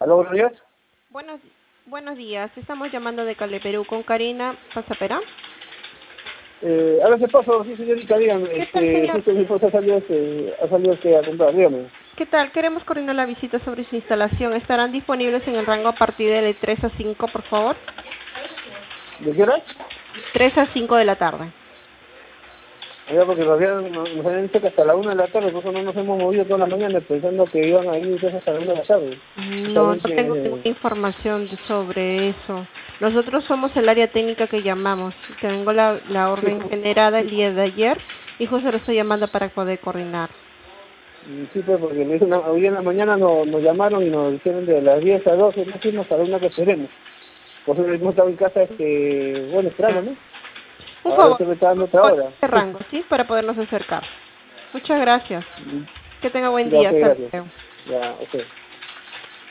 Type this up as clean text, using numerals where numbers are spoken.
¿Aló, buenos días? Buenos, buenos días, estamos llamando de Cale Perú con Karina Pasapera. Ahora se paso, sí, señorita, dígame, ¿Qué tal, señor? justo mi esposa ha salido a comprar, dígame. ¿Qué tal? Queremos coordinar la visita sobre su instalación. ¿Estarán disponibles en el rango a partir de 3 a 5, por favor? ¿De qué hora? 3 a 5 de la tarde. Oiga, porque nos habían dicho que hasta la 1 de la tarde, por eso no nos hemos movido toda la mañana pensando que iban a ir ustedes hasta la 1 de la tarde. Está No, bien no tengo ninguna que... información sobre eso. Nosotros somos el área técnica que llamamos. Tengo la Sí, orden generada el día de ayer y justo lo estoy llamando para poder coordinar. sí, pues, porque hoy en la mañana nos llamaron y nos dijeron de las 10 a 12, no fuimos hasta la 1 que esperemos. Por eso hemos estado en casa, bueno, esperando, Ya. ¿no? Un Ahora favor, usted me está dando otra ¿cuál hora. es el rango, sí? Para podernos acercar. Muchas gracias. Que tenga buen Ya, ok, día. Hasta gracias. luego. Ya, ok.